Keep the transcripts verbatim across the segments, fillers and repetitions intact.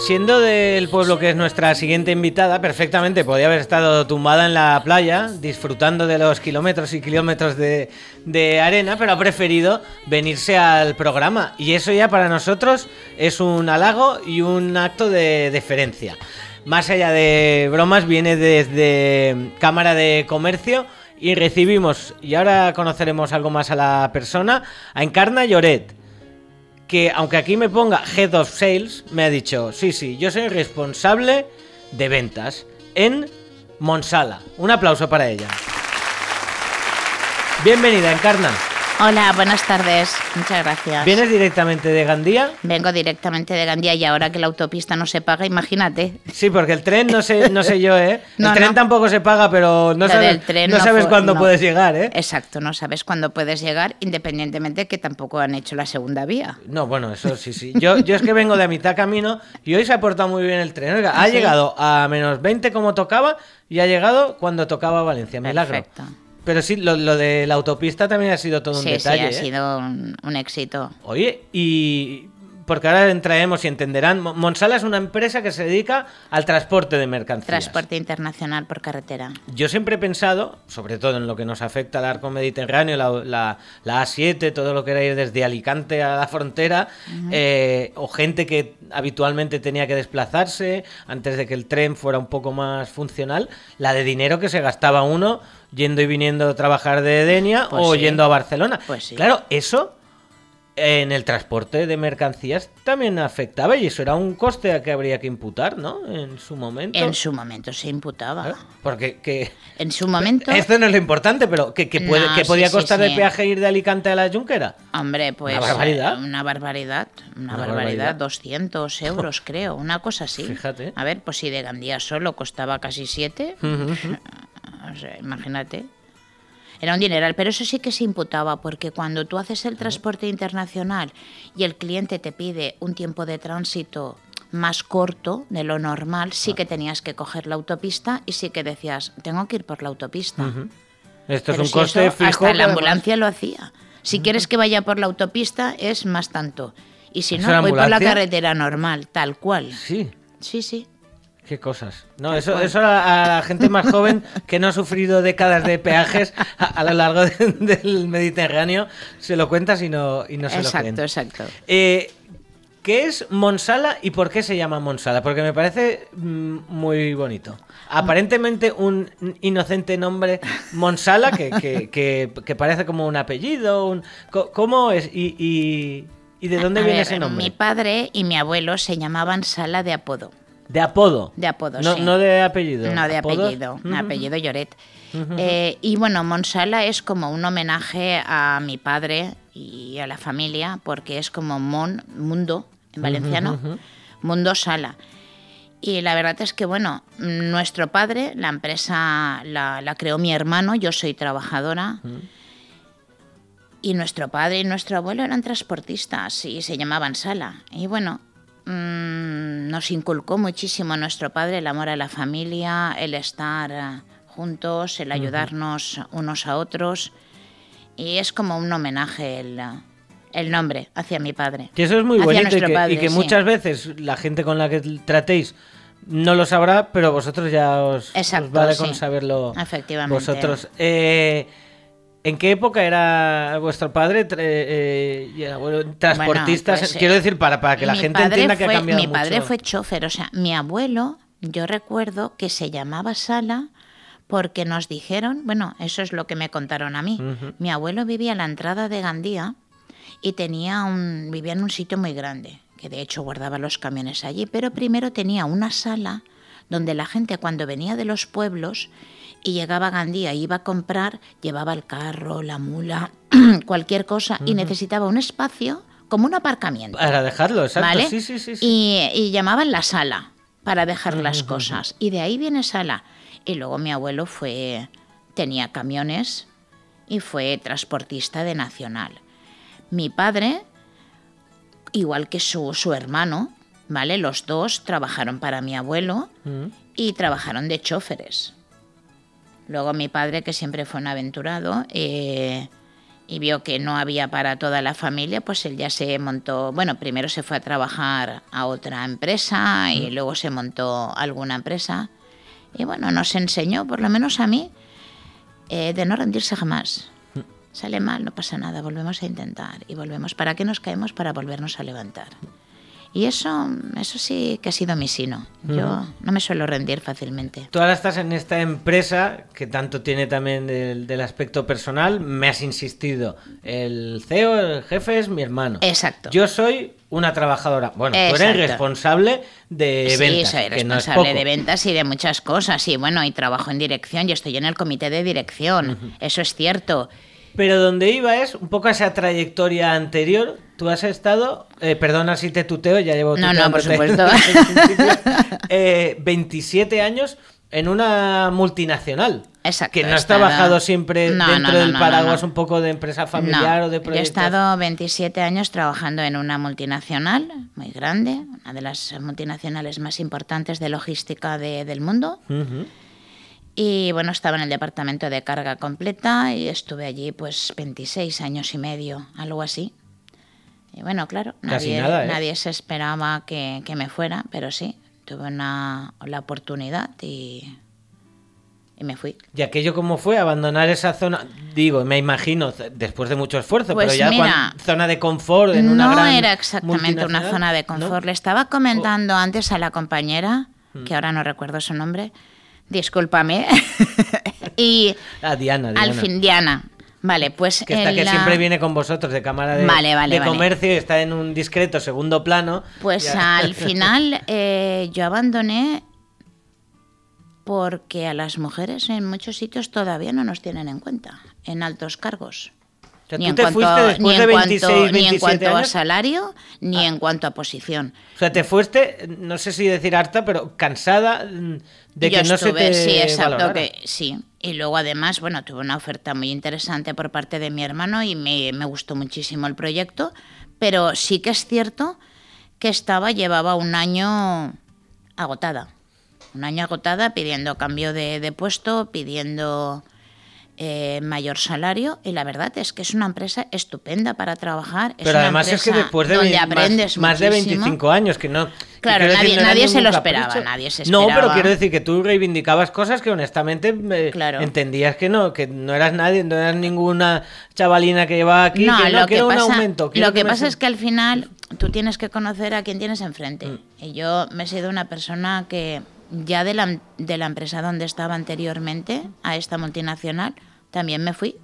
siendo del pueblo que es nuestra siguiente invitada, perfectamente podía haber estado tumbada en la playa, disfrutando de los kilómetros y kilómetros de, de arena, pero ha preferido venirse al programa. Y eso ya para nosotros es un halago y un acto de deferencia. Más allá de bromas, viene desde Cámara de Comercio y recibimos, y ahora conoceremos algo más a la persona, a Encarna Lloret, que aunque aquí me ponga Head of Sales, me ha dicho, sí, sí, yo soy responsable de ventas en Monsala. Un aplauso para ella. Bienvenida, Encarna. Hola, buenas tardes. Muchas gracias. ¿Vienes directamente de Gandía? Vengo directamente de Gandía y ahora que la autopista no se paga, imagínate. Sí, porque el tren no sé, no sé yo, ¿eh? El no, tren no. tampoco se paga, pero no Lo sabes, del tren no no sabes fue- cuándo no. puedes llegar, ¿eh? Exacto, no sabes cuándo puedes llegar, independientemente que tampoco han hecho la segunda vía. No, bueno, eso sí, sí. Yo, yo es que vengo de a mitad camino y hoy se ha portado muy bien el tren. Oiga, ha ¿Sí? llegado a menos veinte como tocaba y ha llegado cuando tocaba Valencia. Milagro. Perfecto. Pero sí, lo, lo de la autopista también ha sido todo un Sí, detalle. sí, ha ¿eh? sido un, un éxito. Oye, y porque ahora entraremos y entenderán, Mo- Monsala es una empresa que se dedica al transporte de mercancías. Transporte internacional por carretera. Yo siempre he pensado, sobre todo en lo que nos afecta al arco mediterráneo, la, la, la A siete, todo lo que era ir desde Alicante a la frontera, uh-huh. eh, o gente que habitualmente tenía que desplazarse antes de que el tren fuera un poco más funcional, la de dinero que se gastaba uno yendo y viniendo a trabajar de Denia Pues o sí. yendo a Barcelona. Pues sí. Claro, eso en el transporte de mercancías también afectaba y eso era un coste que habría que imputar, ¿no? En su momento. En su momento se imputaba. ¿Eh? Porque que... En su momento... Esto no es lo importante, pero que, que, puede, No, que podía sí, sí, costar sí. de peaje ir de Alicante a la Junquera. Hombre, pues... Una barbaridad. eh, Una barbaridad. Una, Una barbaridad. barbaridad. doscientos euros, creo. Una cosa así. Fíjate. A ver, pues si de Gandía solo costaba casi siete, o sea, imagínate. Era un dineral, pero eso sí que se imputaba, porque cuando tú haces el transporte internacional y el cliente te pide un tiempo de tránsito más corto de lo normal, sí que tenías que coger la autopista y sí que decías, tengo que ir por la autopista. Uh-huh. Esto Pero es un si coste eso, fijo. hasta la que además- ambulancia lo hacía. Si uh-huh. quieres que vaya por la autopista es más tanto. Y si ¿Eso no, la voy por la ambulancia? carretera normal, tal cual. Sí, Sí, sí. qué cosas. No, Tal eso, cual. eso a, a la gente más joven que no ha sufrido décadas de peajes a, a lo largo de- del Mediterráneo se lo cuentas y no, y no se lo creen. Exacto, exacto. Eh, ¿Qué es Monsala y por qué se llama Monsala? Porque me parece mm, muy bonito. Aparentemente un inocente nombre, Monsala, que, que, que, que parece como un apellido. Un, co- ¿Cómo es? ¿Y, y, y de dónde A viene ver, ese nombre? Mi padre y mi abuelo se llamaban Sala de apodo. De apodo. De apodo, no, sí. no de apellido. No, de ¿Apodos? apellido. Ujú. Apellido Lloret. Ujú. Eh, y bueno, Monsala es como un homenaje a mi padre y a la familia, porque es como Mon, mundo, en valenciano, Ujú, ujú. mundo sala. Y la verdad es que, bueno, nuestro padre, la empresa la, la creó mi hermano, yo soy trabajadora. Ujú. Y nuestro padre y nuestro abuelo eran transportistas y se llamaban Sala. Y bueno, mmm, nos inculcó muchísimo nuestro padre el amor a la familia, el estar eh, juntos, el ayudarnos unos a otros. Y es como un homenaje el, el nombre hacia mi padre. Que eso es muy Hacia bonito y nuestro que, padre, y que sí. muchas veces la gente con la que tratéis no lo sabrá, pero vosotros ya os, Exacto, os vale con sí. saberlo Efectivamente. vosotros. Eh, ¿En qué época era vuestro padre tra- eh, y el abuelo transportistas? Bueno, pues, Quiero decir, para, para que la mi gente padre entienda que fue- ha cambiado Mi padre mucho. fue chofer, o sea, mi abuelo, yo recuerdo que se llamaba Sala porque nos dijeron, bueno, eso es lo que me contaron a mí. Ujú. Mi abuelo vivía a la entrada de Gandía y tenía un, vivía en un sitio muy grande, que de hecho guardaba los camiones allí, pero primero tenía una sala donde la gente cuando venía de los pueblos y llegaba a Gandía y iba a comprar, llevaba el carro, la mula, cualquier cosa, y necesitaba un espacio como un aparcamiento. Para dejarlo, exacto. ¿Vale? Sí, sí, sí. sí. Y, y llamaban la sala para dejar las cosas. Y de ahí viene sala. Y luego mi abuelo fue, tenía camiones y fue transportista de Nacional. Mi padre, igual que su, su hermano, ¿vale? Los dos trabajaron para mi abuelo Mm. y trabajaron de choferes. Luego mi padre, que siempre fue un aventurado, eh, y vio que no había para toda la familia, pues él ya se montó, bueno, primero se fue a trabajar a otra empresa y luego se montó alguna empresa. Y bueno, nos enseñó, por lo menos a mí, eh, de no rendirse jamás. Sale mal, no pasa nada, volvemos a intentar y volvemos. ¿Para qué nos caemos? Para volvernos a levantar. Y eso, eso sí que ha sido mi sino. Yo uh-huh. no me suelo rendir fácilmente. Tú ahora estás en esta empresa que tanto tiene también del, del aspecto personal. Me has insistido, el C E O, el jefe es mi hermano. Exacto. Yo soy una trabajadora. Bueno, Exacto. tú eres responsable de ventas. Sí, soy que responsable no es de ventas y de muchas cosas. Y bueno, y trabajo en dirección y estoy en el comité de dirección. Uh-huh. Eso es cierto. Pero donde iba es un poco a esa trayectoria anterior. Tú has estado, eh, perdona si te tuteo, ya llevo No, no, por supuesto. eh, veintisiete años en una multinacional. Exacto. Que no has estado... trabajado siempre no, dentro no, no, del no, paraguas no, no. un poco de empresa familiar no, o de proyectos. Yo he estado veintisiete años trabajando en una multinacional muy grande, una de las multinacionales más importantes de logística de, del mundo. Uh-huh. Y bueno, estaba en el departamento de carga completa y estuve allí pues veintiséis años y medio, algo así. Y bueno, claro, nadie, nada, ¿eh? nadie se esperaba que, que me fuera, pero sí, tuve una, la oportunidad y, y me fui. ¿Y aquello cómo fue? Abandonar esa zona, digo, me imagino, después de mucho esfuerzo, pues pero ya mira, cuando, zona de confort en una no gran era exactamente una zona de confort. ¿No? Le estaba comentando oh. antes a la compañera, hmm. que ahora no recuerdo su nombre, discúlpame, y ah, Diana, Diana. al fin, Diana. Vale, pues que esta que la... siempre viene con vosotros de cámara de, vale, vale, de vale. comercio y está en un discreto segundo plano. Pues ya. Al final eh, yo abandoné porque a las mujeres en muchos sitios todavía no nos tienen en cuenta, en altos cargos. O sea, ni, tú en te cuanto, fuiste después ni, en de veintiséis, cuanto, ni en veintisiete cuanto años. a salario, ni ah. en cuanto a posición. O sea, te fuiste, no sé si decir harta, pero cansada de que Yo no estuve, se te sí, exacto, valorara. que sí. Y luego además, bueno, tuve una oferta muy interesante por parte de mi hermano y me, me gustó muchísimo el proyecto, pero sí que es cierto que estaba, llevaba un año agotada. Un año agotada pidiendo cambio de, de puesto, pidiendo eh, mayor salario, y la verdad es que es una empresa estupenda para trabajar. Es Pero una además es que después de, donde más, aprendes más de muchísimo. veinticinco años, que no... Claro, que nadie, decir, no nadie se lo capricho. esperaba, nadie se esperaba. No, pero quiero decir que tú reivindicabas cosas que honestamente eh, claro. entendías que no, que no eras nadie, no eras ninguna chavalina que llevaba aquí, no, que no, lo que que era pasa, un aumento. Lo que, que se... pasa es que al final tú tienes que conocer a quien tienes enfrente. Mm. Y yo me he sido una persona que ya de la, de la empresa donde estaba anteriormente, a esta multinacional, también me fui.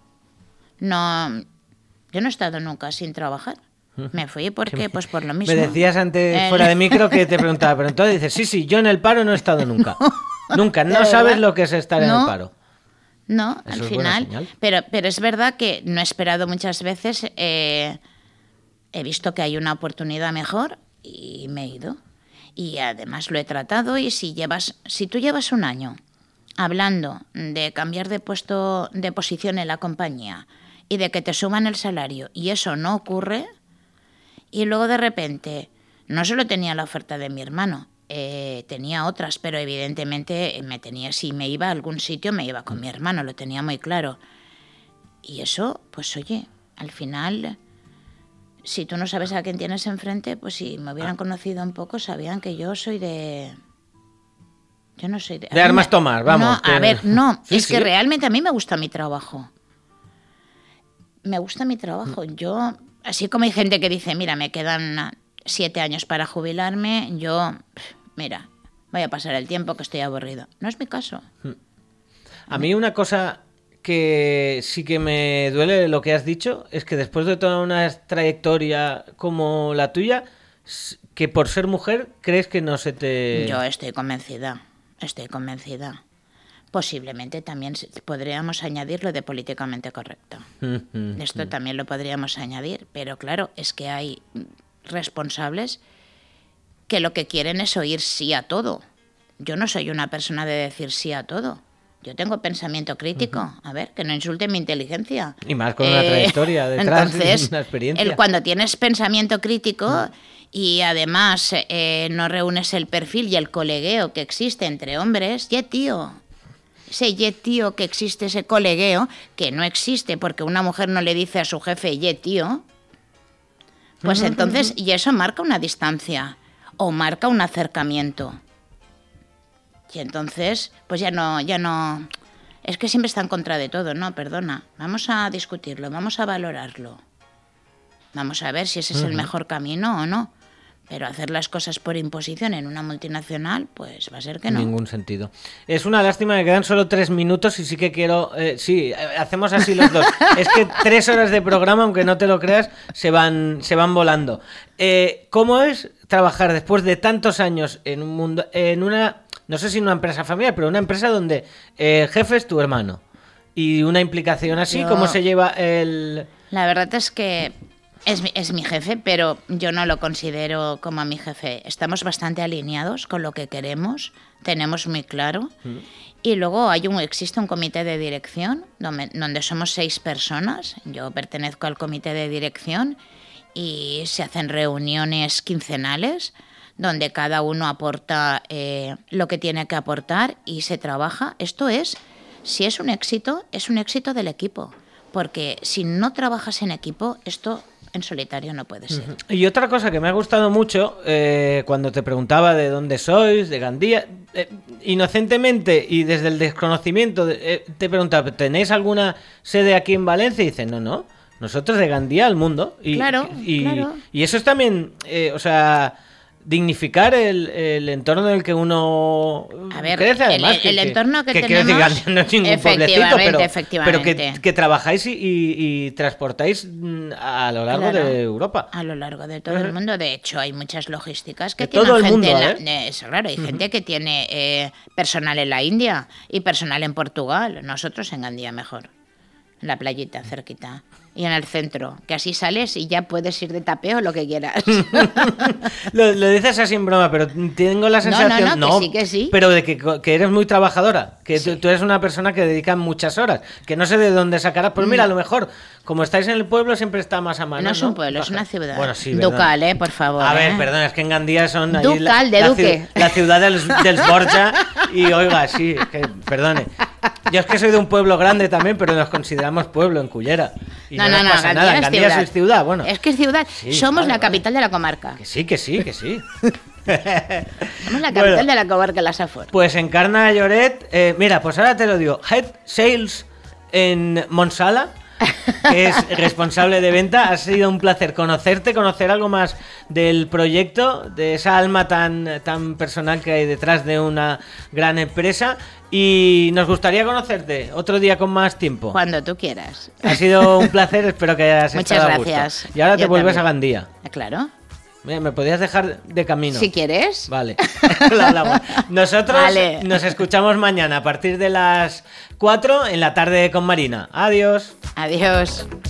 No, yo no he estado nunca sin trabajar. Me fui porque, pues por lo mismo. Me decías antes, el... fuera de micro, que te preguntaba, pero entonces dices, sí, sí, yo en el paro no he estado nunca. No, nunca, no sabes verdad? Lo que es estar no, en el paro. No, Eso al final. Pero, pero es verdad que no he esperado muchas veces, eh, he visto que hay una oportunidad mejor y me he ido. Y además lo he tratado, y si llevas, si tú llevas un año hablando de cambiar de puesto, de posición en la compañía y de que te suban el salario y eso no ocurre, y luego de repente, no solo tenía la oferta de mi hermano, eh, tenía otras, pero evidentemente me tenía, si me iba a algún sitio me iba con mi hermano, lo tenía muy claro. Y eso, pues oye, al final, si tú no sabes a quién tienes enfrente, pues si me hubieran conocido un poco, sabían que yo soy de... Yo no soy de... De armas me... tomar, vamos. No, que... a ver, no, sí, es sí. que realmente a mí me gusta mi trabajo. Me gusta mi trabajo. Yo, así como hay gente que dice, mira, me quedan siete años para jubilarme, yo, mira, voy a pasar el tiempo que estoy aburrido. No es mi caso. A mí una cosa que sí que me duele lo que has dicho es que después de toda una trayectoria como la tuya, que por ser mujer crees que no se te... Yo estoy convencida, estoy convencida. Posiblemente también podríamos añadir lo de políticamente correcto. Esto también lo podríamos añadir, pero claro, es que hay responsables que lo que quieren es oír sí a todo. Yo no soy una persona de decir sí a todo. Yo tengo pensamiento crítico. Uh-huh. A ver, que no insulte mi inteligencia. Y más con una eh, trayectoria detrás, entonces, una experiencia. El, cuando tienes pensamiento crítico uh-huh. y además eh, no reúnes el perfil y el colegueo que existe entre hombres, ya tío... ese ye tío que existe, ese colegueo, que no existe porque una mujer no le dice a su jefe ye tío, pues entonces, y eso marca una distancia o marca un acercamiento. Y entonces, pues ya no, ya no, es que siempre está en contra de todo, no, perdona, vamos a discutirlo, vamos a valorarlo. Vamos a ver si ese es el mejor camino o no. Pero hacer las cosas por imposición en una multinacional, pues va a ser que no. Ningún sentido. Es una lástima que quedan solo tres minutos y sí que quiero... Eh, sí, hacemos así los dos. Es que tres horas de programa, aunque no te lo creas, se van, se van volando. Eh, ¿Cómo es trabajar después de tantos años en un mundo, en una, no sé si en una empresa familiar, pero una empresa donde eh, el jefe es tu hermano? Y una implicación así, Yo, ¿cómo se lleva el...? La verdad es que... Es mi, es mi jefe, pero yo no lo considero como a mi jefe. Estamos bastante alineados con lo que queremos, tenemos muy claro. Mm. Y luego hay un, existe un comité de dirección donde, donde somos seis personas. Yo pertenezco al comité de dirección y se hacen reuniones quincenales donde cada uno aporta eh, lo que tiene que aportar y se trabaja. Esto es, si es un éxito, es un éxito del equipo. Porque si no trabajas en equipo, esto... en solitario no puede ser. Y otra cosa que me ha gustado mucho, eh, cuando te preguntaba de dónde sois, de Gandía, eh, inocentemente y desde el desconocimiento, eh, te preguntaba, ¿tenéis alguna sede aquí en Valencia? Y dices, no, no, nosotros de Gandía al mundo. Y, claro, y, claro. Y eso es también, eh, o sea... dignificar el, el entorno en el que uno a ver, crece, además. El, el, que, el entorno que, que tenemos... Decir, Gandía no es ningún pueblecito, pero, efectivamente. pero que, que trabajáis y, y, y transportáis a lo largo claro, de Europa. A lo largo de todo uh-huh. el mundo. De hecho, hay muchas logísticas que de tienen todo el gente mundo, en la, ¿eh? Es raro, hay uh-huh. gente que tiene eh, personal en la India y personal en Portugal. Nosotros en Gandía mejor. En la playita, cerquita. Y en el centro, que así sales y ya puedes ir de tapeo lo que quieras. lo, lo dices así en broma, pero tengo la sensación... No, no, no, no que sí, que sí. Pero de que, que eres muy trabajadora, que sí. tú, tú eres una persona que dedica muchas horas, que no sé de dónde sacarás. Pues mira, a lo mejor, como estáis en el pueblo, siempre está más a mano. No es ¿no? un pueblo, Baja. Es una ciudad. Bueno, sí, Ducal, eh, por favor. A ver, eh. perdón, es que en Gandía son... Ducal, la, de la Duque. Ciudad, la ciudad del, del Borja, y oiga, sí, que, perdone. Yo es que soy de un pueblo grande también, pero nos consideramos pueblo en Cullera. Y no, no, no, no pasa no, nada. Gandía, Gandía es ciudad. es ciudad, bueno. Es que es ciudad. Sí, Somos vale, la vale. capital de la comarca. Que sí, que sí, que sí. Somos la capital bueno, de la comarca, la Safor. Pues Encarna Lloret, eh, mira, pues ahora te lo digo. Head Sales en Monsala, que es responsable de venta. Ha sido un placer conocerte, conocer algo más del proyecto, de esa alma tan, tan personal que hay detrás de una gran empresa. Y nos gustaría conocerte otro día con más tiempo. Cuando tú quieras. Ha sido un placer, espero que hayas Muchas estado a gracias. gusto. Y ahora te Yo vuelves también. a Gandía. Claro. Mira, me podías dejar de camino. Si quieres. Vale. Nosotros vale. Nos escuchamos mañana a partir de las cuatro en la tarde con Marina. Adiós. Adiós.